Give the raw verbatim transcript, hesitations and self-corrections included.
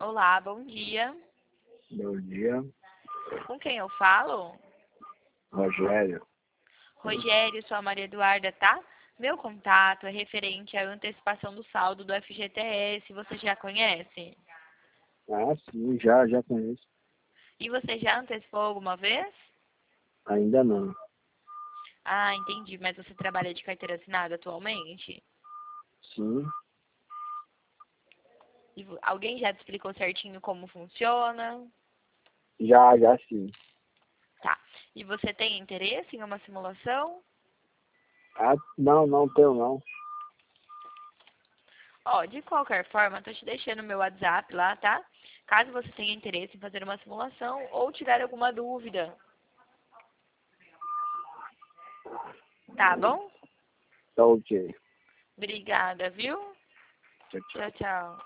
Olá, bom dia. Bom dia, Com quem eu falo? Rogério. Rogério, sou a Maria Eduarda, tá? Meu contato é referente à antecipação do saldo do F G T S. Você já conhece? Ah, sim, já, já conheço. E você já antecipou alguma vez? Ainda não. Ah, entendi. Mas você trabalha de carteira assinada atualmente? Sim, E vo- alguém já te explicou certinho como funciona? já, já sim. Tá. E você tem interesse em uma simulação? Ah, não, não tenho não. Ó, de qualquer forma, tô te deixando meu WhatsApp lá, tá? Caso você tenha interesse em fazer uma simulação ou tiver alguma dúvida, tá bom? Tá ok. Obrigada, viu? Tchau, tchau. Tchau, tchau.